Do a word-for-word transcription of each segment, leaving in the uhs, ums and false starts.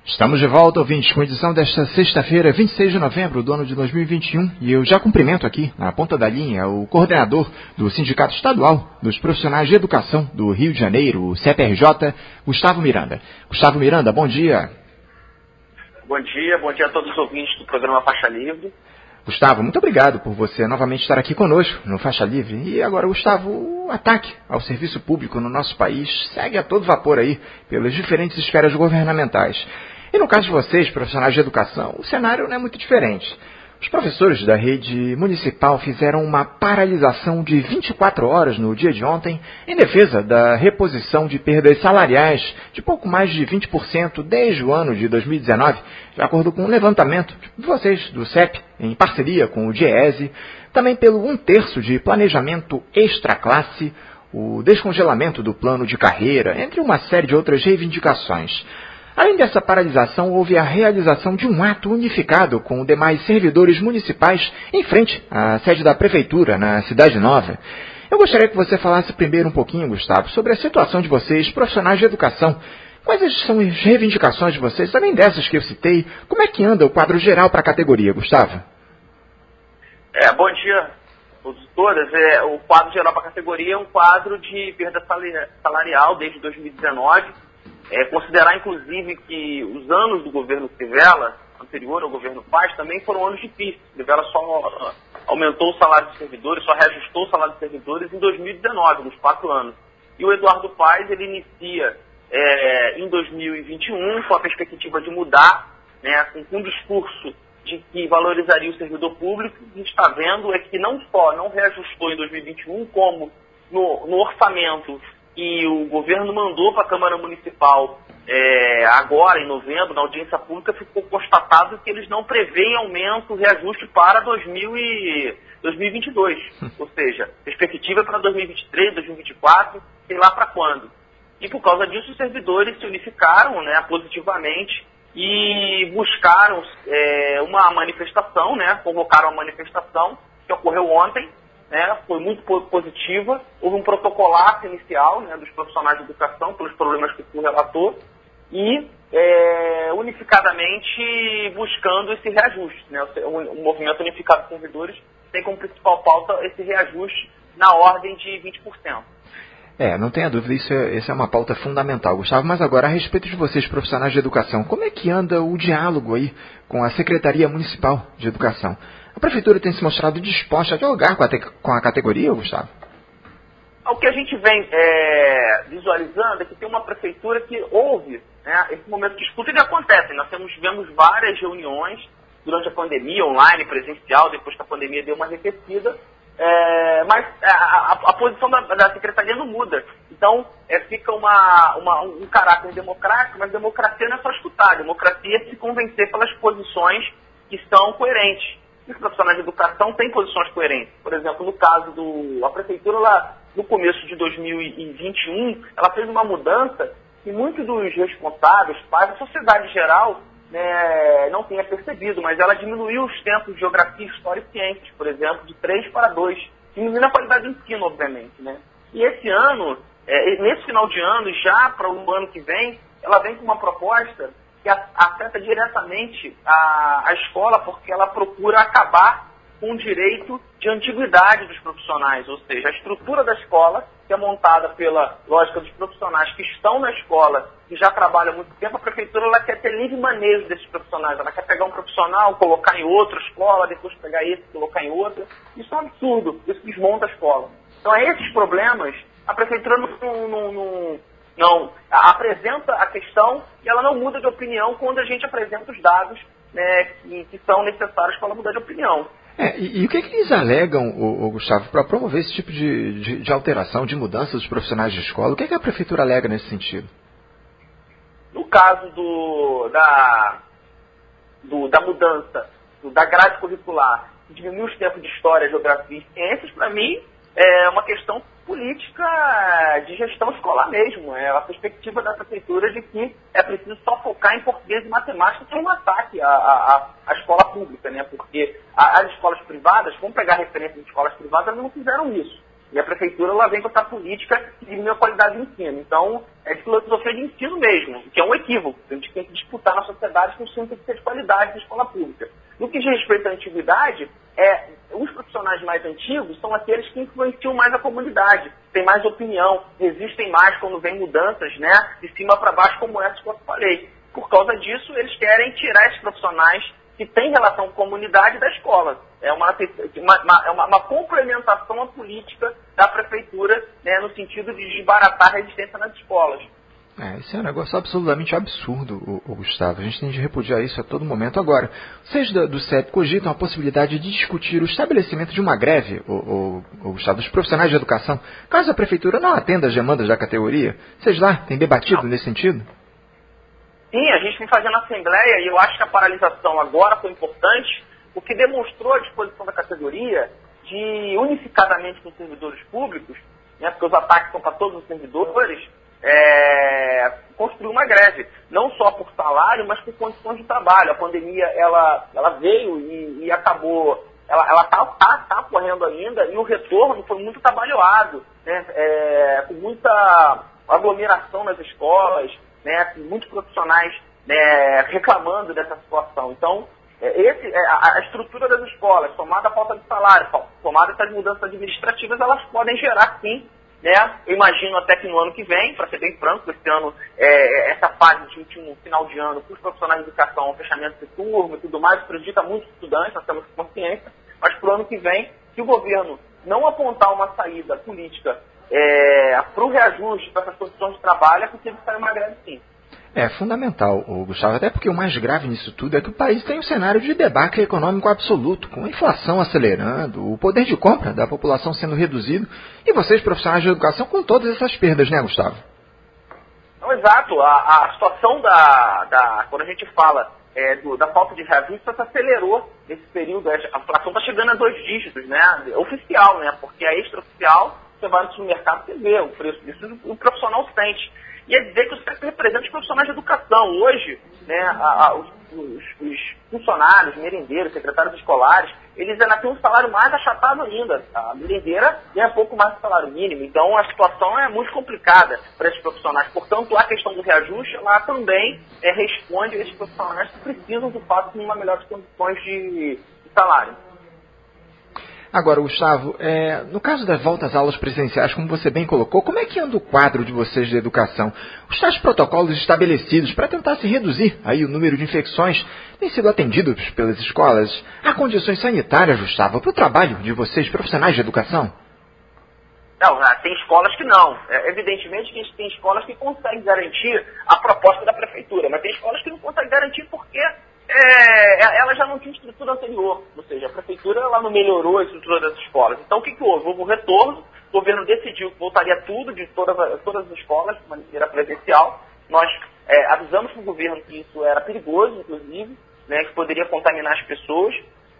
Estamos de volta, ouvintes, com a edição desta sexta-feira, vinte e seis de novembro do ano de dois mil e vinte e um, e eu já cumprimento aqui, na ponta da linha, o coordenador do Sindicato Estadual dos Profissionais de Educação do Rio de Janeiro, o C P R J, Gustavo Miranda. Gustavo Miranda, bom dia. Bom dia, bom dia a todos os ouvintes do programa Faixa Livre. Gustavo, muito obrigado por você novamente estar aqui conosco no Faixa Livre. E agora, Gustavo, o ataque ao serviço público no nosso país segue a todo vapor aí, pelas diferentes esferas governamentais. E no caso de vocês, profissionais de educação, o cenário não é muito diferente. Os professores da rede municipal fizeram uma paralisação de vinte e quatro horas no dia de ontem em defesa da reposição de perdas salariais de pouco mais de vinte por cento desde o ano de dois mil e dezenove, de acordo com um levantamento de vocês do C E P, em parceria com o DIEESE, também pelo um terço de planejamento extraclasse, o descongelamento do plano de carreira, entre uma série de outras reivindicações. Além dessa paralisação, houve a realização de um ato unificado com demais servidores municipais em frente à sede da Prefeitura, na Cidade Nova. Eu gostaria que você falasse primeiro um pouquinho, Gustavo, sobre a situação de vocês, profissionais de educação. Quais são as reivindicações de vocês, além dessas que eu citei? Como é que anda o quadro geral para a categoria, Gustavo? É, bom dia a todos e todas. É, o quadro geral para a categoria é um quadro de perda salarial desde dois mil e dezenove. É, considerar, inclusive, que os anos do governo Crivella, anterior ao governo Paz, também foram anos difíceis. Crivella só aumentou o salário dos servidores, só reajustou o salário dos servidores em dois mil e dezenove, nos quatro anos. E o Eduardo Paes, ele inicia é, em dois mil e vinte e um, com a perspectiva de mudar, né, com um discurso de que valorizaria o servidor público. O que a gente está vendo é que não só não reajustou em dois mil e vinte e um, como no, no orçamento que o governo mandou para a Câmara Municipal é, agora, em novembro, na audiência pública, ficou constatado que eles não prevêem aumento, reajuste para dois mil e vinte e dois. Ou seja, perspectiva para dois mil e vinte e três, dois mil e vinte e quatro, sei lá para quando. E por causa disso, os servidores se unificaram, né, positivamente e buscaram é, uma manifestação, né, convocaram uma manifestação que ocorreu ontem. Né, foi muito positiva, houve um protocolato inicial, né, dos profissionais de educação pelos problemas que o relatou e é, unificadamente buscando esse reajuste. Né, o, o movimento unificado de servidores tem como principal pauta esse reajuste na ordem de vinte por cento. É, não tenha dúvida, isso é, isso é uma pauta fundamental, Gustavo. Mas agora, a respeito de vocês, profissionais de educação, como é que anda o diálogo aí com a Secretaria Municipal de Educação? A Prefeitura tem se mostrado disposta a dialogar com a, te- com a categoria, Gustavo? O que a gente vem é, visualizando é que tem uma Prefeitura que ouve, né, esse momento de disputa, ele acontece. Nós temos, tivemos várias reuniões durante a pandemia, online, presencial, depois que a pandemia deu uma arrefecida, é, mas a, a, a posição da, da Secretaria não muda. Então, é, fica uma, uma, um caráter democrático, mas democracia não é só escutar, democracia é se convencer pelas posições que são coerentes. E os profissionais de educação têm posições coerentes. Por exemplo, no caso do... A Prefeitura, lá, no começo de dois mil e vinte e um, ela fez uma mudança que muitos dos responsáveis, pais, a sociedade em geral, né, não tenha percebido, mas ela diminuiu os tempos de geografia, história e ciências, por exemplo, de três para dois, diminuindo a qualidade do ensino, obviamente. Né? E esse ano, é, nesse final de ano, já para o ano que vem, ela vem com uma proposta que afeta diretamente a, a escola, porque ela procura acabar com o direito de antiguidade dos profissionais, ou seja, a estrutura da escola, que é montada pela lógica dos profissionais que estão na escola e já trabalham há muito tempo. A Prefeitura ela quer ter livre manejo desses profissionais, ela quer pegar um profissional, colocar em outra escola, depois pegar esse e colocar em outra. Isso é um absurdo, isso desmonta a escola. Então, a esses problemas, a Prefeitura não... não, não Não, apresenta a questão e ela não muda de opinião quando a gente apresenta os dados, né, que, que são necessários para ela mudar de opinião. É, e, e o que, é que eles alegam, o, o Gustavo, para promover esse tipo de, de, de alteração, de mudança dos profissionais de escola? O que, é que a Prefeitura alega nesse sentido? No caso do, da, do, da mudança do, da grade curricular, diminuir os tempos de história, geografia e ciências, para mim, é uma questão política de gestão escolar mesmo. É a perspectiva da Prefeitura de que é preciso só focar em português e matemática, que é um ataque à, à, à escola pública, né? Porque as escolas privadas, vamos pegar referência de escolas privadas, elas não fizeram isso. E a prefeitura ela vem com essa política que diminui a qualidade do ensino. Então, é de filosofia de ensino mesmo, que é um equívoco. A gente tem que disputar na sociedade que o ensino tem que ser de qualidade da escola pública. No que diz respeito à antiguidade, é, os profissionais mais antigos são aqueles que influenciam mais a comunidade, têm mais opinião, resistem mais quando vem mudanças, né, de cima para baixo, como essa que eu falei. Por causa disso, eles querem tirar esses profissionais que têm relação com a comunidade da escola. É uma, uma, uma, uma, uma complementação à política da prefeitura, né, no sentido de desbaratar a resistência nas escolas. É, isso é um negócio absolutamente absurdo, o, o Gustavo. A gente tem de repudiar isso a todo momento. Agora, vocês do, do C E P cogitam a possibilidade de discutir o estabelecimento de uma greve, o, o, o Gustavo, dos profissionais de educação, caso a prefeitura não atenda as demandas da categoria? Vocês lá têm debatido não. nesse sentido? Sim, a gente vem fazendo a assembleia e eu acho que a paralisação agora foi importante, porque demonstrou a disposição da categoria de, unificadamente com os servidores públicos, né, porque os ataques são para todos os servidores, é, construir uma greve, não só por salário, mas por condições de trabalho. A pandemia ela, ela veio e, e acabou, ela está tá, tá ocorrendo ainda, e o retorno foi muito trabalhado, né, é, com muita aglomeração nas escolas, né, muitos profissionais, né, reclamando dessa situação. Então, esse, a, a estrutura das escolas, somada a falta de salário, somada essas mudanças administrativas, elas podem gerar, sim, né, eu imagino até que no ano que vem, para ser bem franco, esse ano, é, essa fase de último final de ano, para os profissionais de educação, fechamento de turma e tudo mais, prejudica muitos estudantes, nós temos consciência, mas para o ano que vem, se o governo não apontar uma saída política É, para o reajuste, para essas condições de trabalho, é possível sair uma greve, sim. É fundamental, Gustavo, até porque o mais grave nisso tudo é que o país tem um cenário de debacle econômico absoluto, com a inflação acelerando, o poder de compra da população sendo reduzido, e vocês, profissionais de educação, com todas essas perdas, né, Gustavo? Não, exato. A, a situação da, da... Quando a gente fala é, do, da falta de reajuste, isso se acelerou nesse período. A inflação está chegando a dois dígitos, né? Oficial, né? Porque a extraoficial, você vai no supermercado e vê o preço disso, o profissional sente. E é dizer que o C E P representa os profissionais de educação. Hoje, né, a, a, os, os, os funcionários, merendeiros, secretários escolares, eles ainda têm um salário mais achatado ainda. A merendeira ganha pouco mais do salário mínimo. Então, a situação é muito complicada para esses profissionais. Portanto, a questão do reajuste, lá também é, responde a esses profissionais que precisam, de fato, de uma melhor condições de, de salário. Agora, Gustavo, é, no caso das voltas às aulas presenciais, como você bem colocou, como é que anda o quadro de vocês de educação? Os tais protocolos estabelecidos para tentar se reduzir aí o número de infecções têm sido atendidos pelas escolas? Há condições sanitárias, Gustavo, para o trabalho de vocês, profissionais de educação? Não, tem escolas que não. É, evidentemente que tem escolas que conseguem garantir a proposta da prefeitura, mas tem escolas que não conseguem garantir porque é, ela já não tinha estrutura anterior. Ou seja, a prefeitura ela não melhorou a estrutura das escolas. Então o que, que houve? Houve um retorno, o governo decidiu que voltaria tudo de todas, todas as escolas de maneira presencial. Nós é, avisamos para o governo que isso era perigoso, inclusive, né, que poderia contaminar as pessoas.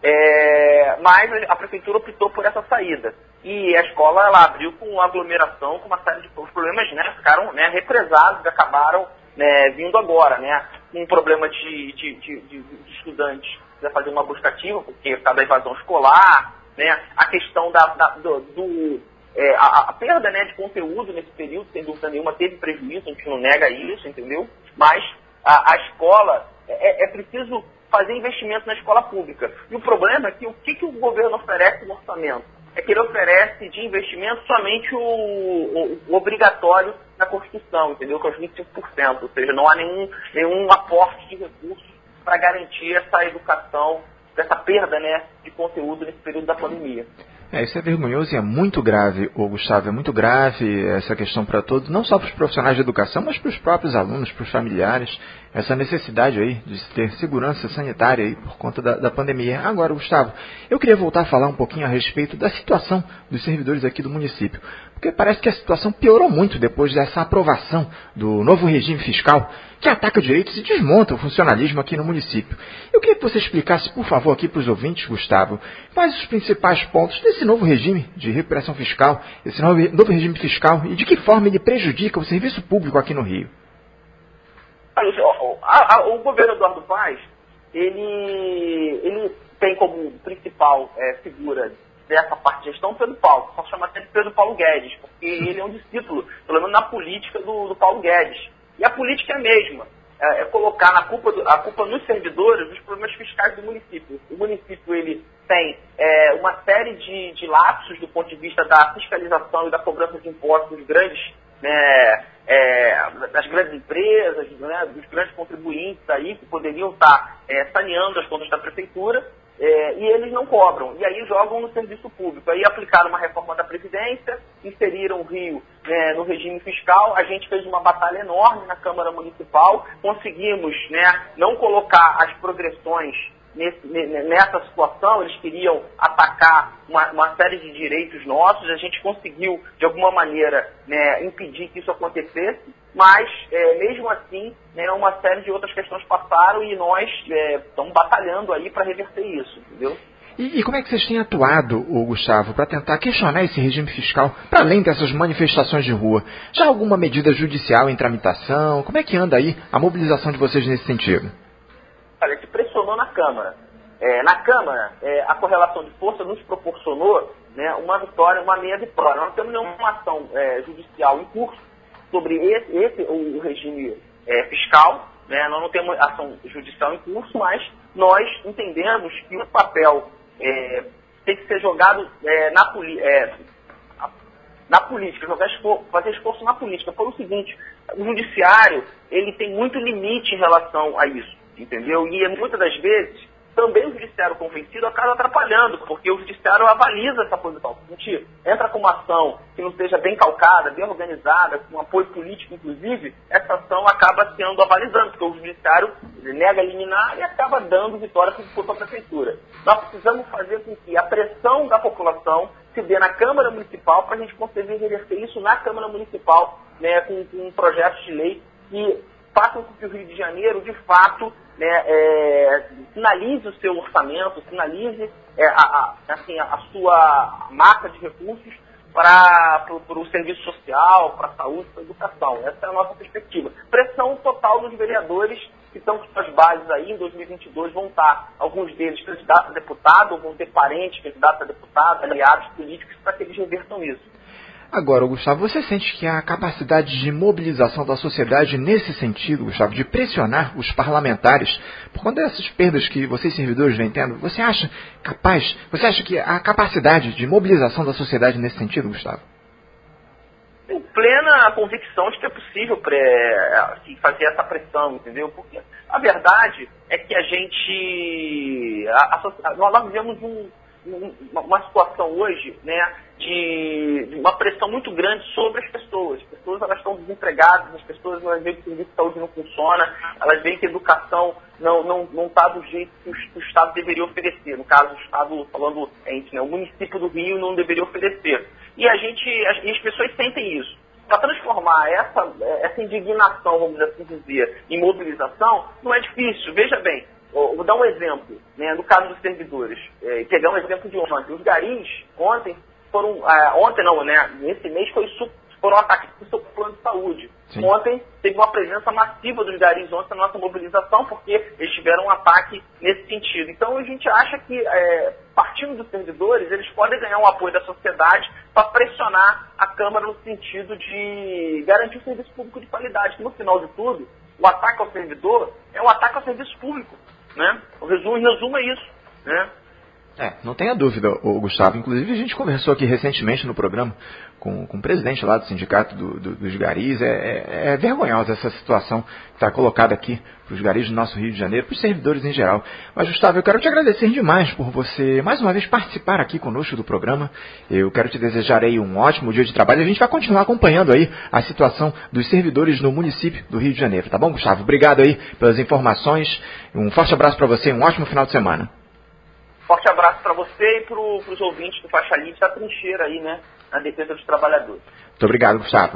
É, mas a prefeitura optou por essa saída. E a escola ela abriu com aglomeração, com uma série de problemas, né, ficaram, né, represados e acabaram, né, vindo agora, né, com um problema de, de, de, de, de estudantes que fazer uma busca ativa, porque por causa da evasão escolar, né, a questão da, da, do, do é, a, a perda, né, de conteúdo nesse período, sem dúvida nenhuma, teve prejuízo, a gente não nega isso, entendeu? Mas a, a escola, é, é preciso fazer investimento na escola pública. E o problema é que o que, que o governo oferece no orçamento? É que ele oferece de investimento somente o, o, o obrigatório na Constituição, entendeu? Que é os vinte e cinco por cento. Ou seja, não há nenhum, nenhum aporte de recursos para garantir essa educação, essa perda, né, de conteúdo nesse período da pandemia. É, isso é vergonhoso e é muito grave, ô Gustavo, é muito grave essa questão para todos, não só para os profissionais de educação, mas para os próprios alunos, para os familiares, essa necessidade aí de ter segurança sanitária aí por conta da, da pandemia. Agora, Gustavo, eu queria voltar a falar um pouquinho a respeito da situação dos servidores aqui do município, porque parece que a situação piorou muito depois dessa aprovação do novo regime fiscal, que ataca direitos e desmonta o funcionalismo aqui no município. Eu queria que você explicasse, por favor, aqui para os ouvintes, Gustavo, quais os principais pontos desse novo regime de recuperação fiscal, esse novo, novo regime fiscal, e de que forma ele prejudica o serviço público aqui no Rio. O, a, a, o governo Eduardo Paes, ele, ele tem como principal é, figura dessa parte de gestão, Pedro Paulo. Só chama até de Pedro Paulo Guedes, porque ele é um discípulo, pelo menos na política, do, do Paulo Guedes. E a política é a mesma. É, é colocar na culpa do, a culpa nos servidores dos problemas fiscais do município. O município ele tem é, uma série de, de lapsos do ponto de vista da fiscalização e da cobrança de impostos dos grandes, né, é, das grandes empresas, né, dos grandes contribuintes aí que poderiam estar é, saneando as contas da prefeitura. É, e eles não cobram, e aí jogam no serviço público. Aí aplicaram uma reforma da Previdência, inseriram o Rio né, no regime fiscal. A gente fez uma batalha enorme na Câmara Municipal, conseguimos né, não colocar as progressões nesse, nessa situação. Eles queriam atacar uma, uma série de direitos nossos. A gente conseguiu, de alguma maneira, né, impedir que isso acontecesse. Mas, é, mesmo assim, né, uma série de outras questões passaram e nós é, estamos batalhando aí para reverter isso, entendeu? E, e como é que vocês têm atuado, ô Gustavo, para tentar questionar esse regime fiscal, para além dessas manifestações de rua? Já há alguma medida judicial em tramitação? Como é que anda aí a mobilização de vocês nesse sentido? Olha, a gente pressionou na Câmara. É, na Câmara, é, a correlação de força nos proporcionou né, uma vitória, uma meia vitória. Nós não temos nenhuma ação é, judicial em curso sobre esse, esse o, o regime é, fiscal, né? Nós não temos ação judicial em curso, mas nós entendemos que o papel é, tem que ser jogado é, na, é, na política, jogar esforço, fazer esforço na política. Por o seguinte, o judiciário ele tem muito limite em relação a isso, entendeu? E muitas das vezes também o judiciário convencido acaba atrapalhando, porque o judiciário avaliza essa posição. Se a gente entra com uma ação que não seja bem calcada, bem organizada, com apoio político, inclusive, essa ação acaba sendo avalizando, porque o judiciário nega a liminar e acaba dando vitória para a prefeitura. Nós precisamos fazer com que a pressão da população se dê na Câmara Municipal para a gente conseguir reverter isso na Câmara Municipal, né, com, com projetos de lei que façam com que o Rio de Janeiro, de fato, né, é, sinalize o seu orçamento, sinalize é, a, a, assim, a sua massa de recursos para o serviço social, para a saúde, para a educação. Essa é a nossa perspectiva. Pressão total dos vereadores que estão com suas bases aí, em dois mil e vinte e dois vão estar, alguns deles candidatos a deputado, ou vão ter parentes candidatos a deputado, aliados políticos, para que eles revertam isso. Agora, Gustavo, você sente que a capacidade de mobilização da sociedade nesse sentido, Gustavo, de pressionar os parlamentares, por conta dessas perdas que vocês servidores vêm tendo, você acha capaz, você acha que a capacidade de mobilização da sociedade nesse sentido, Gustavo? Tenho plena convicção de que é possível pré, assim, fazer essa pressão, entendeu? Porque a verdade é que a gente, a, a, nós vivemos um uma situação hoje, né, de, de uma pressão muito grande sobre as pessoas. As pessoas elas estão desempregadas, as pessoas elas veem que o serviço de saúde não funciona, elas veem que a educação não não não está do jeito que o, que o Estado deveria oferecer. No caso, o Estado, falando a gente, né, o município do Rio não deveria oferecer. E a gente, as, e as pessoas sentem isso. Para transformar essa, essa indignação, vamos assim dizer, em mobilização, não é difícil. Veja bem, vou dar um exemplo, né, no caso dos servidores, é, pegar um exemplo de ontem. Os garis, ontem, foram, é, ontem não, né, nesse mês foi, foram ataques sobre o plano de saúde. Sim. Ontem teve uma presença massiva dos garis ontem na nossa mobilização, porque eles tiveram um ataque nesse sentido. Então a gente acha que, é, partindo dos servidores, eles podem ganhar um apoio da sociedade para pressionar a Câmara no sentido de garantir o serviço público de qualidade, que no final de tudo, o ataque ao servidor é um ataque ao serviço público. Né? O resumo, em resumo é isso. Né? É, não tenha dúvida, o Gustavo. Inclusive, a gente conversou aqui recentemente no programa com, com o presidente lá do sindicato do, do, dos garis. É, é, é vergonhosa essa situação que está colocada aqui para os garis do nosso Rio de Janeiro, para os servidores em geral. Mas, Gustavo, eu quero te agradecer demais por você, mais uma vez, participar aqui conosco do programa. Eu quero te desejar aí um ótimo dia de trabalho. A gente vai continuar acompanhando aí a situação dos servidores no município do Rio de Janeiro. Tá bom, Gustavo? Obrigado aí pelas informações. Um forte abraço para você e um ótimo final de semana. Forte abraço para você e para os ouvintes do Faixa Livre, da trincheira aí, né, na defesa dos trabalhadores. Muito obrigado, Gustavo.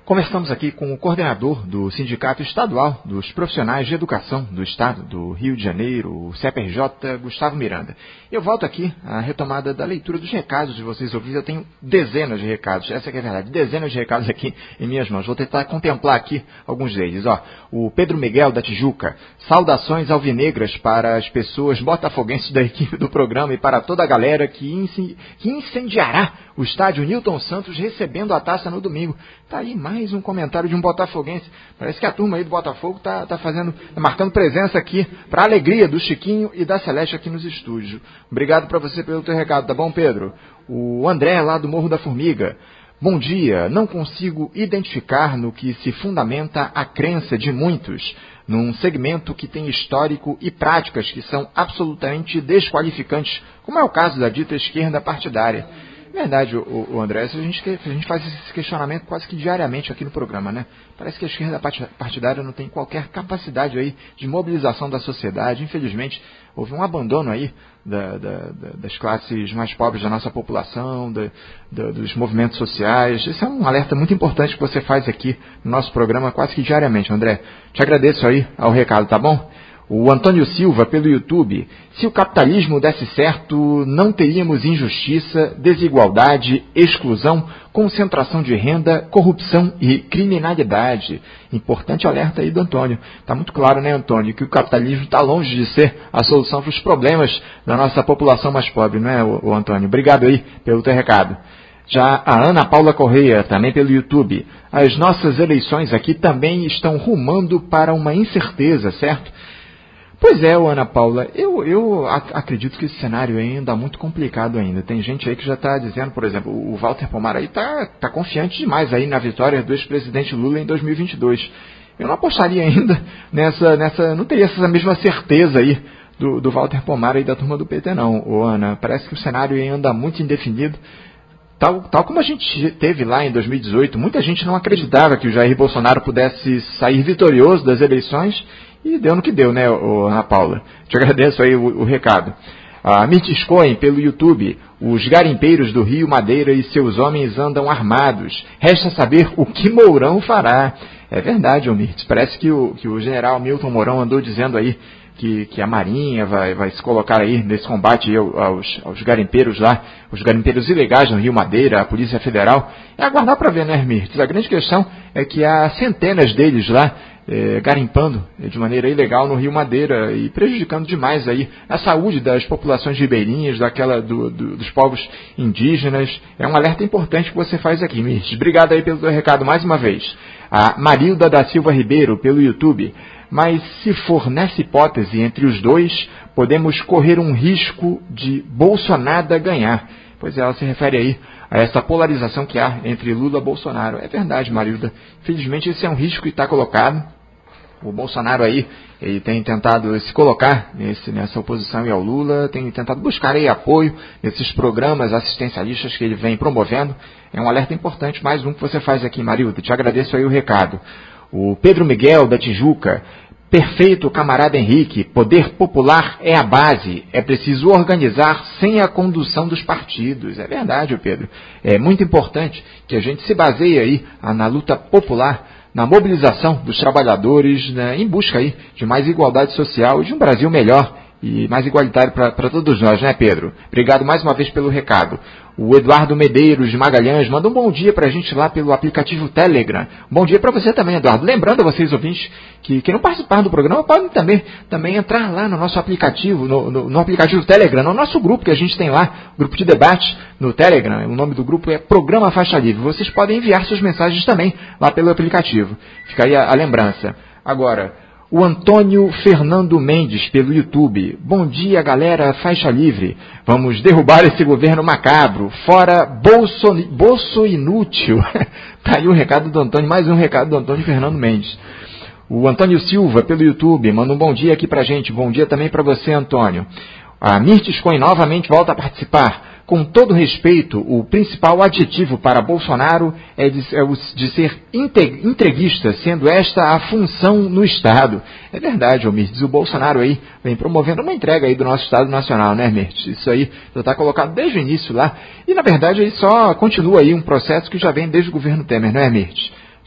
Conversamos aqui com o coordenador do Sindicato Estadual dos Profissionais de Educação do Estado do Rio de Janeiro, o C P R J, Gustavo Miranda. Eu volto aqui à retomada da leitura dos recados de vocês ouvintes. Eu tenho dezenas de recados, essa que é a verdade, dezenas de recados aqui em minhas mãos. Vou tentar contemplar aqui alguns deles. Ó, o Pedro Miguel da Tijuca, saudações alvinegras para as pessoas botafoguenses da equipe do programa e para toda a galera que, inci... que incendiará o estádio Newton Santos recebendo a taça no domingo. Tá aí mais um comentário de um botafoguense. Parece que a turma aí do Botafogo tá, tá fazendo, tá marcando presença aqui para a alegria do Chiquinho e da Celeste aqui nos estúdios. Obrigado para você pelo teu recado, tá bom, Pedro? O André lá do Morro da Formiga. Bom dia, não consigo identificar no que se fundamenta a crença de muitos num segmento que tem histórico e práticas que são absolutamente desqualificantes, como é o caso da dita esquerda partidária. Verdade, o, o André, a gente, a gente faz esse questionamento quase que diariamente aqui no programa, né? Parece que a esquerda partidária não tem qualquer capacidade aí de mobilização da sociedade. Infelizmente, houve um abandono aí da, da, da, das classes mais pobres da nossa população, da, da, dos movimentos sociais. Esse é um alerta muito importante que você faz aqui no nosso programa quase que diariamente, André. Te agradeço aí ao recado, tá bom? O Antônio Silva, pelo YouTube. Se o capitalismo desse certo, não teríamos injustiça, desigualdade, exclusão, concentração de renda, corrupção e criminalidade. Importante alerta aí do Antônio. Está muito claro, né, Antônio, que o capitalismo está longe de ser a solução para os problemas da nossa população mais pobre, não é, o Antônio? Obrigado aí pelo teu recado. Já a Ana Paula Correia, também pelo YouTube. As nossas eleições aqui também estão rumando para uma incerteza, certo? Pois é, Ana Paula, eu, eu acredito que esse cenário ainda é muito complicado ainda. Tem gente aí que já está dizendo, por exemplo, o Walter Pomar aí está tá confiante demais aí na vitória do ex-presidente Lula em dois mil e vinte e dois. Eu não apostaria ainda nessa, nessa não teria essa mesma certeza aí do, do Walter Pomar e da turma do P T não, ô Ana. Parece que o cenário ainda é muito indefinido. Tal, tal como a gente teve lá em dois mil e dezoito, muita gente não acreditava que o Jair Bolsonaro pudesse sair vitorioso das eleições. E deu no que deu, né, Ana Paula? Te agradeço aí o, o recado. A Mirtes Cohen, pelo YouTube. Os garimpeiros do Rio Madeira e seus homens andam armados. Resta saber o que Mourão fará. É verdade, ô Mirtes. Parece que o, que o general Milton Mourão andou dizendo aí que, que a Marinha vai, vai se colocar aí nesse combate aí aos, aos garimpeiros lá, os garimpeiros ilegais no Rio Madeira, a Polícia Federal. É aguardar para ver, né, Mirtes? A grande questão é que há centenas deles lá, É, garimpando de maneira ilegal no Rio Madeira e prejudicando demais aí a saúde das populações ribeirinhas, daquela, do, do, dos povos indígenas. É um alerta importante que você faz aqui, Mirtes. Obrigado aí pelo seu recado mais uma vez. A Marilda da Silva Ribeiro, pelo YouTube. Mas se for nessa hipótese entre os dois, podemos correr um risco de Bolsonaro ganhar. Pois é, ela se refere aí a essa polarização que há entre Lula e Bolsonaro. É verdade, Marilda. Infelizmente, esse é um risco que está colocado. O Bolsonaro aí, ele tem tentado se colocar nesse, nessa oposição ao Lula, tem tentado buscar aí apoio nesses programas assistencialistas que ele vem promovendo. É um alerta importante, mais um que você faz aqui, Marilda. Te agradeço aí o recado. O Pedro Miguel, da Tijuca. Perfeito, camarada Henrique. Poder popular é a base. É preciso organizar sem a condução dos partidos. É verdade, Pedro. É muito importante que a gente se baseie aí na luta popular, na mobilização dos trabalhadores, né, em busca aí de mais igualdade social e de um Brasil melhor e mais igualitário para todos nós, né, Pedro? Obrigado mais uma vez pelo recado. O Eduardo Medeiros de Magalhães manda um bom dia para a gente lá pelo aplicativo Telegram. Bom dia para você também, Eduardo. Lembrando a vocês, ouvintes, que, que não participaram do programa, podem também, também entrar lá no nosso aplicativo, no, no, no aplicativo Telegram, no nosso grupo que a gente tem lá, grupo de debate no Telegram. O nome do grupo é Programa Faixa Livre. Vocês podem enviar suas mensagens também lá pelo aplicativo. Fica aí a, a lembrança. Agora, o Antônio Fernando Mendes, pelo YouTube. Bom dia, galera, faixa livre. Vamos derrubar esse governo macabro. Fora Bolso, Bolso inútil. Tá aí o recado do Antônio, mais um recado do Antônio Fernando Mendes. O Antônio Silva, pelo YouTube, manda um bom dia aqui pra gente. Bom dia também para você, Antônio. A Mirtes Cohen novamente volta a participar. Com todo respeito, o principal adjetivo para Bolsonaro é de, é de ser entreguista, sendo esta a função no Estado. É verdade, ô Mirtes, o Bolsonaro aí vem promovendo uma entrega aí do nosso Estado Nacional, né, Mirtes? Isso aí já está colocado desde o início lá. E, na verdade, aí só continua aí um processo que já vem desde o governo Temer, não é, Mirtes?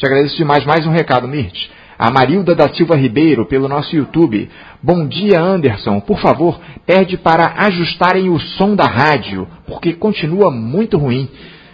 Te agradeço demais. Mais um recado, Mirth. A Marilda da Silva Ribeiro, pelo nosso YouTube. Bom dia, Anderson. Por favor, pede para ajustarem o som da rádio, porque continua muito ruim.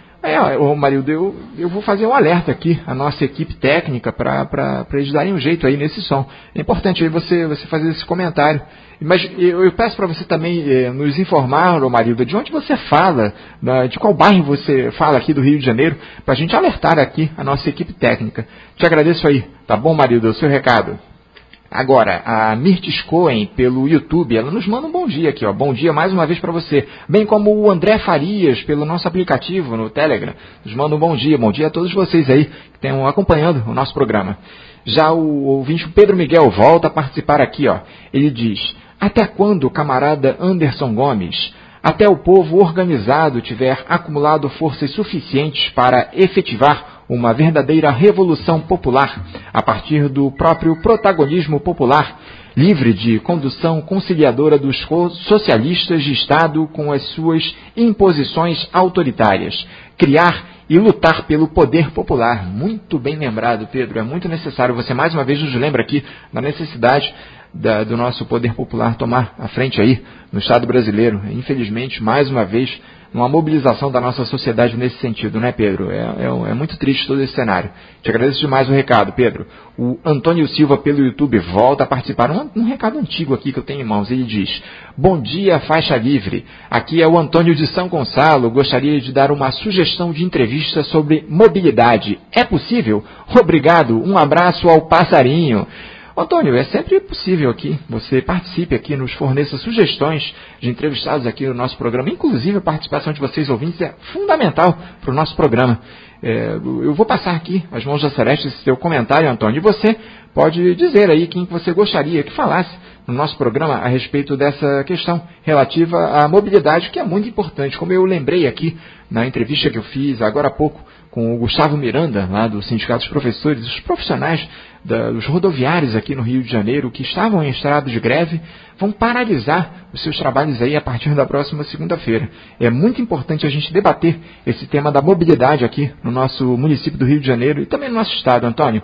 É, ô Marilda, eu, eu vou fazer um alerta aqui à nossa equipe técnica para eles darem um jeito aí nesse som. É importante aí você, você fazer esse comentário. Mas eu, eu peço para você também eh, nos informar, ô Marilda, de onde você fala, da, de qual bairro você fala aqui do Rio de Janeiro, para a gente alertar aqui a nossa equipe técnica. Te agradeço aí, tá bom, Marilda, o seu recado. Agora, a Mirth Cohen, pelo YouTube, ela nos manda um bom dia aqui, ó. Bom dia mais uma vez para você. Bem como o André Farias, pelo nosso aplicativo no Telegram, nos manda um bom dia. Bom dia a todos vocês aí que estão acompanhando o nosso programa. Já o ouvinte Pedro Miguel volta a participar aqui, ó. Ele diz: até quando, camarada Anderson Gomes? Até o povo organizado tiver acumulado forças suficientes para efetivar uma verdadeira revolução popular, a partir do próprio protagonismo popular, livre de condução conciliadora dos socialistas de Estado com as suas imposições autoritárias, criar e lutar pelo poder popular. Muito bem lembrado, Pedro, é muito necessário. Você mais uma vez nos lembra aqui da necessidade da, do nosso poder popular tomar a frente aí no Estado brasileiro. Infelizmente, mais uma vez, uma mobilização da nossa sociedade nesse sentido, né, Pedro? É, é, é muito triste todo esse cenário. Te agradeço demais o recado, Pedro. O Antônio Silva, pelo YouTube, volta a participar. Um, um recado antigo aqui que eu tenho em mãos. Ele diz: bom dia, faixa livre. Aqui é o Antônio de São Gonçalo. Gostaria de dar uma sugestão de entrevista sobre mobilidade. É possível? Obrigado. Um abraço ao passarinho. Antônio, é sempre possível aqui, você participe aqui, nos forneça sugestões de entrevistados aqui no nosso programa. Inclusive, a participação de vocês ouvintes é fundamental para o nosso programa. É, eu vou passar aqui as mãos da Celeste esse seu comentário, Antônio, e você pode dizer aí quem você gostaria que falasse no nosso programa a respeito dessa questão relativa à mobilidade, que é muito importante. Como eu lembrei aqui na entrevista que eu fiz agora há pouco com o Gustavo Miranda, lá do Sindicato dos Professores, os profissionais da, dos rodoviários aqui no Rio de Janeiro, que estavam em estado de greve, vão paralisar os seus trabalhos aí a partir da próxima segunda-feira. É muito importante a gente debater esse tema da mobilidade aqui no nosso município do Rio de Janeiro e também no nosso estado, Antônio.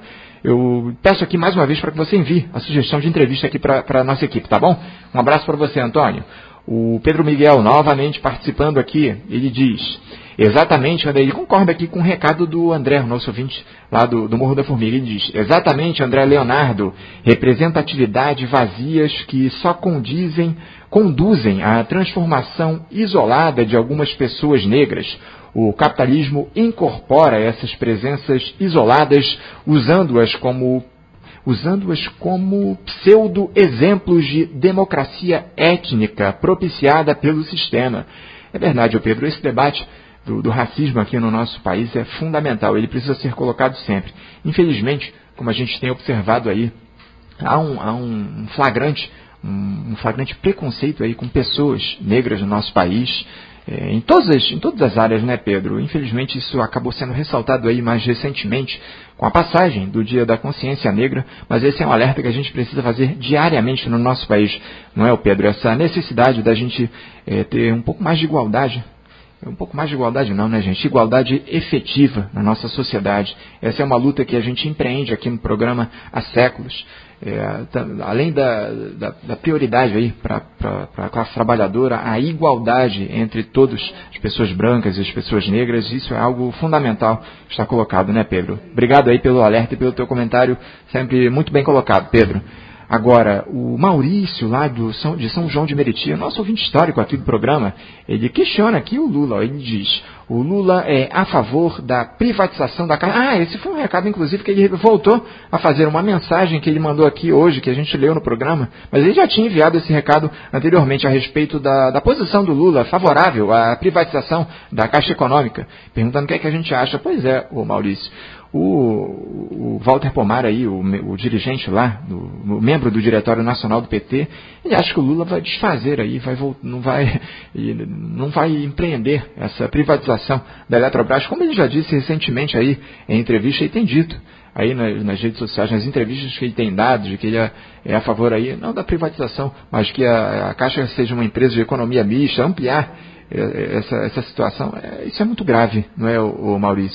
Eu peço aqui mais uma vez para que você envie a sugestão de entrevista aqui para a nossa equipe, tá bom? Um abraço para você, Antônio. O Pedro Miguel, novamente participando aqui, ele diz: exatamente, André, ele concorda aqui com o recado do André, o nosso ouvinte lá do, do Morro da Formiga. Ele diz: exatamente, André Leonardo, representatividade vazias que só condizem, conduzem à transformação isolada de algumas pessoas negras. O capitalismo incorpora essas presenças isoladas, usando-as como usando-as como pseudo-exemplos de democracia étnica propiciada pelo sistema. É verdade, Pedro, esse debate do, do racismo aqui no nosso país é fundamental, ele precisa ser colocado sempre. Infelizmente, como a gente tem observado aí, há um, há um flagrante, um, um flagrante preconceito aí com pessoas negras no nosso país, É, em, todas as, em todas as áreas, né, Pedro? Infelizmente, isso acabou sendo ressaltado aí mais recentemente com a passagem do Dia da Consciência Negra, mas esse é um alerta que a gente precisa fazer diariamente no nosso país, não é, Pedro? Essa necessidade da gente é, ter um pouco mais de igualdade, um pouco mais de igualdade não, né, gente? Igualdade efetiva na nossa sociedade. Essa é uma luta que a gente empreende aqui no programa há séculos. É, tá, além da, da, da prioridade aí para a classe trabalhadora, a igualdade entre todas as pessoas brancas e as pessoas negras, isso é algo fundamental que está colocado, né, Pedro? Obrigado aí pelo alerta e pelo teu comentário, sempre muito bem colocado, Pedro. Agora, o Maurício, lá do São, de São João de Meriti, nosso ouvinte histórico aqui do programa, ele questiona aqui o Lula. Ele diz: o Lula é a favor da privatização da Caixa. Ah, esse foi um recado, inclusive, que ele voltou a fazer uma mensagem que ele mandou aqui hoje, que a gente leu no programa, mas ele já tinha enviado esse recado anteriormente a respeito da, da posição do Lula favorável à privatização da Caixa Econômica, perguntando o que é que a gente acha. Pois é, o Maurício. O, o Walter Pomar, aí, o, o dirigente lá, o, o membro do Diretório Nacional do P T, ele acha que o Lula vai desfazer aí, vai, não, vai, não vai empreender essa privatização da Eletrobras, como ele já disse recentemente aí em entrevista, e tem dito aí nas, nas redes sociais, nas entrevistas que ele tem dado, de que ele é, é a favor aí, não da privatização, mas que a, a Caixa seja uma empresa de economia mista, ampliar essa, essa situação. É, isso é muito grave, não é, o, o Maurício?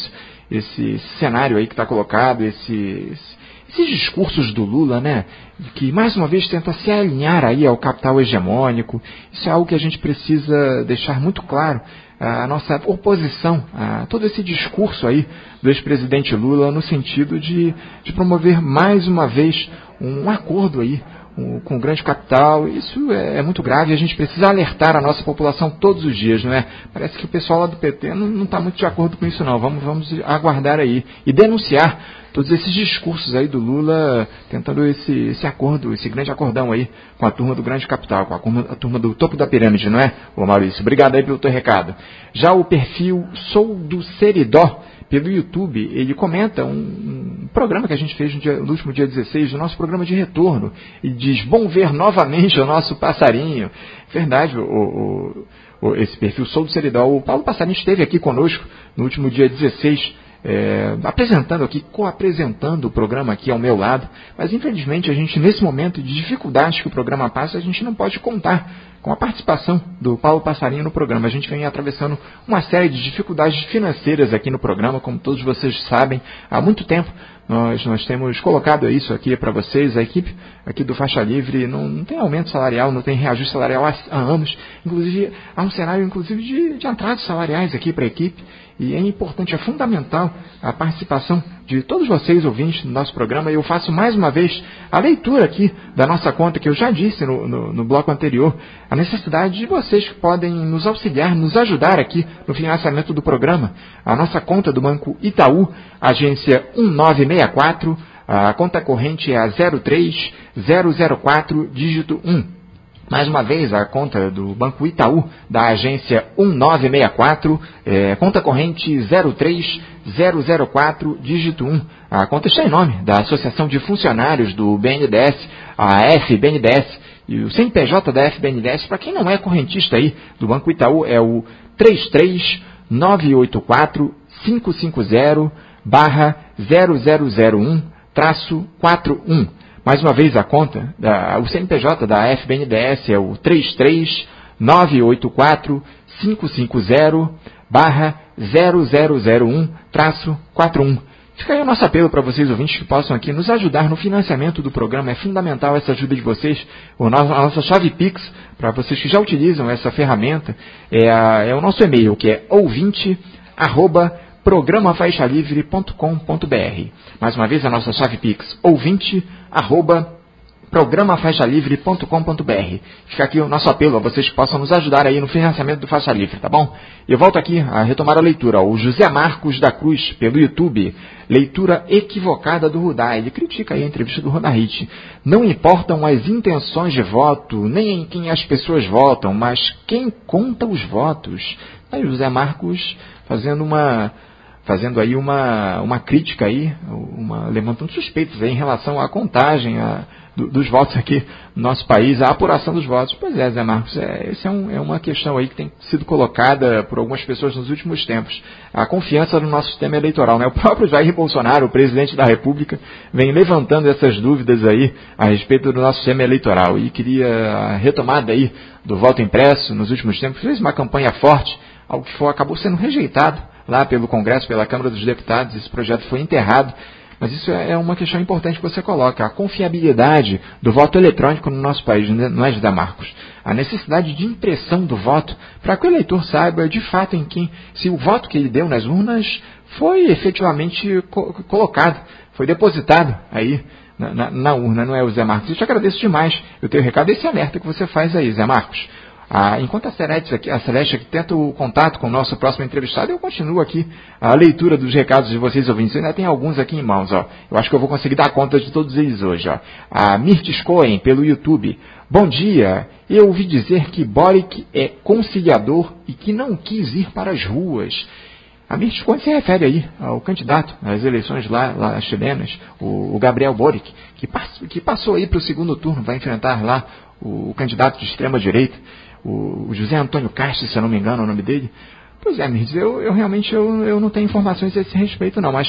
esse, esse cenário aí que está colocado, esse, esse, esses discursos do Lula, né, que mais uma vez tenta se alinhar aí ao capital hegemônico. Isso é algo que a gente precisa deixar muito claro, a nossa oposição a todo esse discurso aí do ex-presidente Lula no sentido de, de promover mais uma vez um acordo aí um, com o grande capital. Isso é, é muito grave e a gente precisa alertar a nossa população todos os dias, não é? Parece que o pessoal lá do P T não está muito de acordo com isso não. Vamos, vamos aguardar aí e denunciar todos esses discursos aí do Lula tentando esse, esse acordo, esse grande acordão aí com a turma do grande capital, com a turma, a turma do topo da pirâmide, não é, ô Maurício? Obrigado aí pelo teu recado. Já o perfil Sou do Seridó, pelo YouTube, ele comenta um, um programa que a gente fez no, dia, no último dia dezesseis, do nosso programa de retorno, e diz, bom ver novamente o nosso passarinho. Verdade, o, o, o, esse perfil Sou do Seridó, o Paulo Passarinho esteve aqui conosco no último dia dezesseis, É, apresentando aqui, co-apresentando o programa aqui ao meu lado, mas infelizmente a gente, nesse momento de dificuldade que o programa passa, a gente não pode contar com a participação do Paulo Passarinho no programa. A gente vem atravessando uma série de dificuldades financeiras aqui no programa, como todos vocês sabem, há muito tempo. Nós, nós temos colocado isso aqui para vocês, a equipe aqui do Faixa Livre não, não tem aumento salarial, não tem reajuste salarial há, há anos. Inclusive, há um cenário inclusive de, de entradas salariais aqui para a equipe. E é importante, é fundamental a participação de todos vocês ouvintes do nosso programa. E eu faço mais uma vez a leitura aqui da nossa conta, que eu já disse no, no, no bloco anterior, a necessidade de vocês que podem nos auxiliar, nos ajudar aqui no financiamento do programa. A nossa conta do Banco Itaú, agência um nove seis quatro, a conta corrente é a zero três zero zero quatro, dígito um. Mais uma vez, a conta do Banco Itaú, da agência um nove seis quatro, é, conta corrente zero três zero zero quatro, dígito um. A conta está em nome da Associação de Funcionários do B N D E S, a F B N D E S. E o C N P J da F B N D E S, para quem não é correntista aí do Banco Itaú, é o três três nove oito quatro cinco cinco zero barra zero zero zero um traço quatro um. Mais uma vez a conta, da, o C N P J da F B N D E S é o três três nove oito quatro cinco cinco zero barra zero zero zero um traço quatro um. Fica aí o nosso apelo para vocês ouvintes que possam aqui nos ajudar no financiamento do programa. É fundamental essa ajuda de vocês. O nosso, a nossa chave Pix, para vocês que já utilizam essa ferramenta, é, a, é o nosso e-mail, que é ouvinte arroba programa faixa livre ponto com ponto br. Mais uma vez a nossa chave Pix, ouvinte arroba programa faixa livre ponto com ponto br. Fica aqui o nosso apelo a vocês que possam nos ajudar aí no financiamento do Faixa Livre, tá bom? Eu volto aqui a retomar a leitura. O José Marcos da Cruz, pelo YouTube, leitura equivocada do Rudá. Ele critica aí a entrevista do Rodahit. Não importam as intenções de voto, nem em quem as pessoas votam, mas quem conta os votos. Aí o José Marcos fazendo uma... fazendo aí uma, uma crítica aí, uma, levantando suspeitas aí em relação à contagem a, do, dos votos aqui no nosso país, a apuração dos votos. Pois é, Zé Marcos, é, essa é, um, é uma questão aí que tem sido colocada por algumas pessoas nos últimos tempos. A confiança no nosso sistema eleitoral, né? O próprio Jair Bolsonaro, o presidente da República, vem levantando essas dúvidas aí a respeito do nosso sistema eleitoral. E queria a retomada aí do voto impresso nos últimos tempos, fez uma campanha forte, algo que foi, acabou sendo rejeitado lá pelo Congresso, pela Câmara dos Deputados. Esse projeto foi enterrado, mas isso é uma questão importante que você coloca, a confiabilidade do voto eletrônico no nosso país, não é, José Marcos? A necessidade de impressão do voto, para que o eleitor saiba de fato em quem, se o voto que ele deu nas urnas foi efetivamente co- colocado, foi depositado aí na, na, na urna, não é, José Marcos? Eu te agradeço demais o teu recado, esse alerta que você faz aí, Zé Marcos. Ah, enquanto a Celeste, aqui, a Celeste aqui tenta o contato com o nosso próximo entrevistado, eu continuo aqui a leitura dos recados de vocês ouvintes. Eu ainda tem alguns aqui em mãos, ó. Eu acho que eu vou conseguir dar conta de todos eles hoje, ó. A Mirtes Cohen, pelo YouTube. Bom dia, eu ouvi dizer que Boric é conciliador e que não quis ir para as ruas. A Mirtes Cohen se refere aí ao candidato às eleições lá, lá chilenas, o, o Gabriel Boric, que, pass, que passou aí para o segundo turno, vai enfrentar lá o, o candidato de extrema-direita, o José Antônio Castro, se eu não me engano, é o nome dele. Pois é, Mirtes, eu, eu realmente eu, eu não tenho informações a esse respeito, não, mas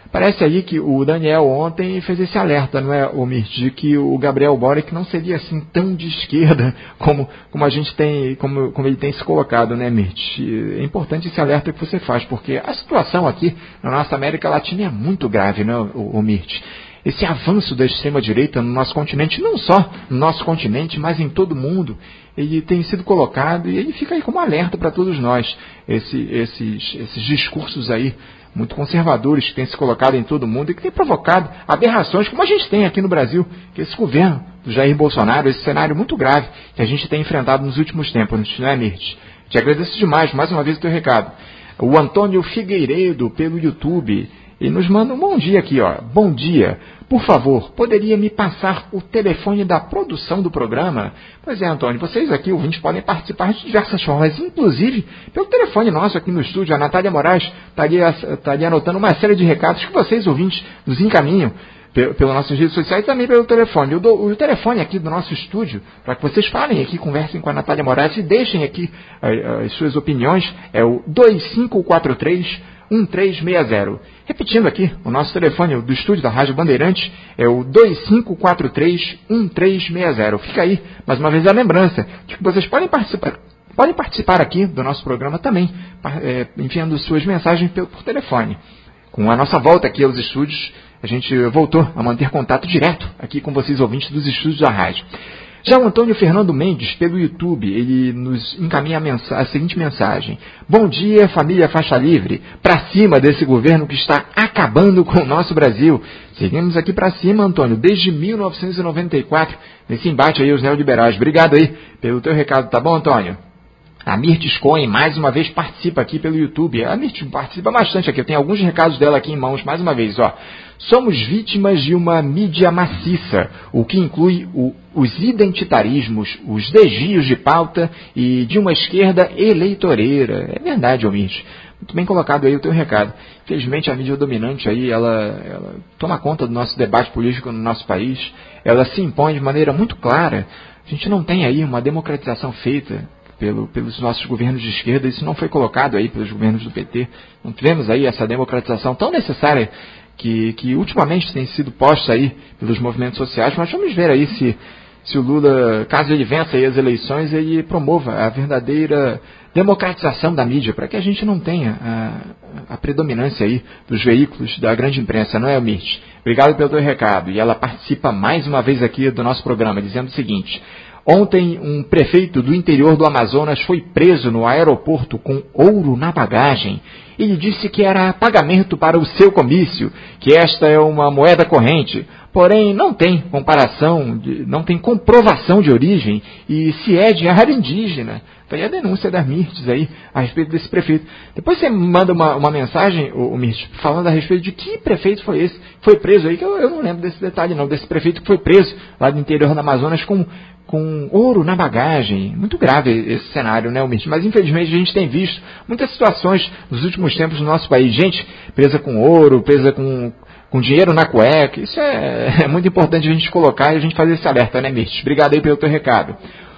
Parece aí que o Daniel ontem fez esse alerta, não é, o Mirt, de que o Gabriel Boric não seria assim tão de esquerda como, como a gente tem, como, como ele tem se colocado, né, Mirt? É importante esse alerta que você faz, porque a situação aqui na nossa América Latina é muito grave, né, o, o Mirt? Esse avanço da extrema-direita no nosso continente, não só no nosso continente, mas em todo o mundo, ele tem sido colocado e ele fica aí como alerta para todos nós. Esse, esses, esses discursos aí muito conservadores que têm se colocado em todo o mundo e que têm provocado aberrações, como a gente tem aqui no Brasil, que esse governo do Jair Bolsonaro, esse cenário muito grave que a gente tem enfrentado nos últimos tempos, não é, Mirt? Te agradeço demais, mais uma vez, o teu recado. O Antônio Figueiredo, pelo YouTube, ele nos manda um bom dia aqui, ó. Bom dia. Por favor, poderia me passar o telefone da produção do programa? Pois é, Antônio, vocês aqui, ouvintes, podem participar de diversas formas, inclusive pelo telefone nosso aqui no estúdio. A Natália Moraes estaria, estaria anotando uma série de recados que vocês, ouvintes, nos encaminham pelas nossas redes sociais e também pelo telefone. O, do, o telefone aqui do nosso estúdio, para que vocês falem aqui, conversem com a Natália Moraes e deixem aqui as, as suas opiniões, é o dois cinco quatro três, um três seis zero. Repetindo aqui, o nosso telefone do estúdio da Rádio Bandeirantes é o dois cinco quatro três, um três seis zero. Fica aí, mais uma vez, a lembrança de que vocês podem participar, podem participar aqui do nosso programa também, é, enviando suas mensagens por, por telefone. Com a nossa volta aqui aos estúdios, a gente voltou a manter contato direto aqui com vocês, ouvintes dos estúdios da rádio. Já o Antônio Fernando Mendes, pelo YouTube, ele nos encaminha a, mensa- a seguinte mensagem. Bom dia, família Faixa Livre. Para cima desse governo que está acabando com o nosso Brasil. Seguimos aqui para cima, Antônio, desde mil novecentos e noventa e quatro, nesse embate aí aos neoliberais. Obrigado aí pelo teu recado, tá bom, Antônio? A Mirtes Cohen, mais uma vez, participa aqui pelo YouTube. A Mirtes participa bastante aqui. Eu tenho alguns recados dela aqui em mãos, mais uma vez, ó. Somos vítimas de uma mídia maciça, o que inclui o, os identitarismos, os desvios de pauta e de uma esquerda eleitoreira. É verdade, ô Mirtes. Muito bem colocado aí o teu recado. Infelizmente, a mídia dominante aí, ela, ela toma conta do nosso debate político no nosso país. Ela se impõe de maneira muito clara. A gente não tem aí uma democratização feita Pelo, pelos nossos governos de esquerda, isso não foi colocado aí pelos governos do P T. Não tivemos aí essa democratização tão necessária que, que ultimamente tem sido posta aí pelos movimentos sociais, mas vamos ver aí se, se o Lula, caso ele vença aí as eleições, ele promova a verdadeira democratização da mídia, para que a gente não tenha a, a predominância aí dos veículos da grande imprensa, não é, Mirt? Obrigado pelo teu recado. E ela participa mais uma vez aqui do nosso programa, dizendo o seguinte: ontem, um prefeito do interior do Amazonas foi preso no aeroporto com ouro na bagagem. Ele disse que era pagamento para o seu comício, que esta é uma moeda corrente. Porém, não tem comparação, de, não tem comprovação de origem e se é de área indígena. Foi a denúncia das Mirtes aí a respeito desse prefeito. Depois você manda uma, uma mensagem, o, o Mirtes, falando a respeito de que prefeito foi esse que foi preso aí, que eu, eu não lembro desse detalhe não, desse prefeito que foi preso lá do interior do Amazonas com... com ouro na bagagem. Muito grave esse cenário, né, Mirtes? Mas, infelizmente, a gente tem visto muitas situações nos últimos tempos no nosso país. Gente presa com ouro, presa com, com dinheiro na cueca. Isso é, é muito importante a gente colocar e a gente fazer esse alerta, né, Mirtes? Obrigado aí pelo teu recado.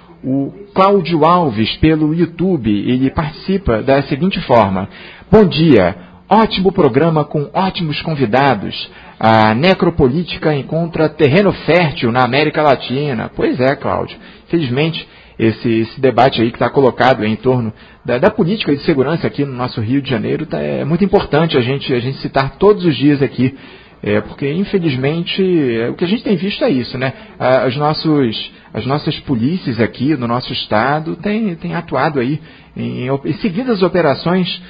O Cláudio Alves, pelo YouTube, ele participa da seguinte forma. Bom dia. Ótimo programa com ótimos convidados. A necropolítica encontra terreno fértil na América Latina. Pois é, Cláudio. Infelizmente, esse, esse debate aí que está colocado em torno da, da política de segurança aqui no nosso Rio de Janeiro tá, é muito importante a gente, a gente citar todos os dias aqui. É, porque, infelizmente, é, o que a gente tem visto é isso, né? As, nossos, as nossas polícias aqui no nosso estado têm, têm atuado aí em, em seguidas operações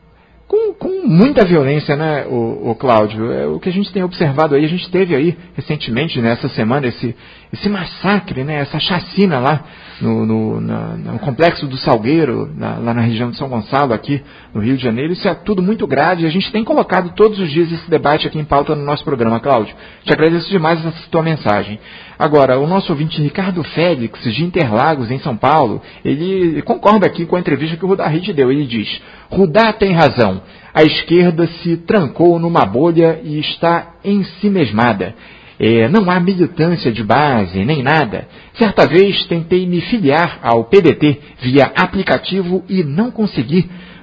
Com, com muita violência, né, o, o Cláudio? É, o que a gente tem observado aí, a gente teve aí recentemente, nessa semana, esse, esse massacre, né, essa chacina lá no, no, na, no Complexo do Salgueiro, na, lá na região de São Gonçalo, aqui no Rio de Janeiro. Isso é tudo muito grave e a gente tem colocado todos os dias esse debate aqui em pauta no nosso programa, Cláudio. Te agradeço demais essa tua mensagem. Agora, o nosso ouvinte Ricardo Félix, de Interlagos, em São Paulo, ele concorda aqui com a entrevista que o Rudá Rede deu. Ele diz: Rudá tem razão. A esquerda se trancou numa bolha e está ensimesmada. É, não há militância de base, nem nada. Certa vez tentei me filiar ao P D T via aplicativo e não consegui.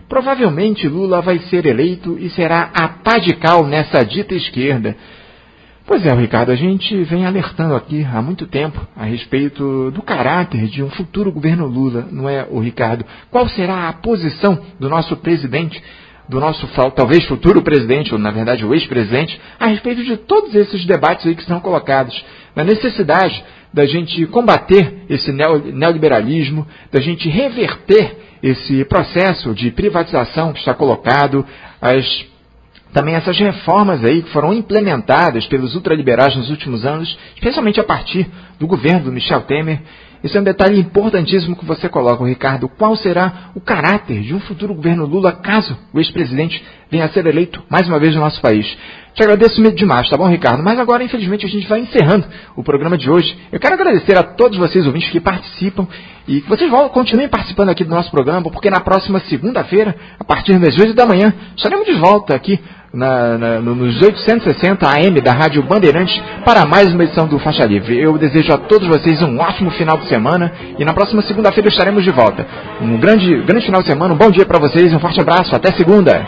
provavelmente Lula vai ser eleito e será a pá de cal nessa dita esquerda. Pois é, Ricardo, a gente vem alertando aqui há muito tempo a respeito do caráter de um futuro governo Lula, não é, o Ricardo? Qual será a posição do nosso presidente, do nosso talvez futuro presidente, ou na verdade o ex-presidente, a respeito de todos esses debates aí que são colocados, na necessidade da gente combater esse neoliberalismo, da gente reverter esse processo de privatização que está colocado, as também essas reformas aí que foram implementadas pelos ultraliberais nos últimos anos, especialmente a partir do governo do Michel Temer. Esse é um detalhe importantíssimo que você coloca, Ricardo. Qual será o caráter de um futuro governo Lula caso o ex-presidente venha a ser eleito mais uma vez no nosso país? Te agradeço demais, tá bom, Ricardo? Mas agora, infelizmente, a gente vai encerrando o programa de hoje. Eu quero agradecer a todos vocês, ouvintes, que participam e que vocês vão, continuem participando aqui do nosso programa, porque na próxima segunda-feira, a partir das oito da manhã, estaremos de volta aqui Na, na, nos oitocentos e sessenta A M da Rádio Bandeirantes para mais uma edição do Faixa Livre. Eu desejo a todos vocês um ótimo final de semana e na próxima segunda-feira estaremos de volta. Um grande, grande final de semana, um bom dia para vocês, um forte abraço, até segunda.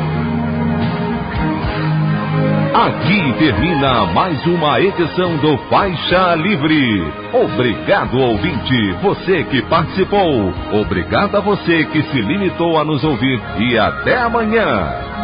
Aqui termina mais uma edição do Faixa Livre. Obrigado, ouvinte, você que participou. Obrigado a você que se limitou a nos ouvir e até amanhã.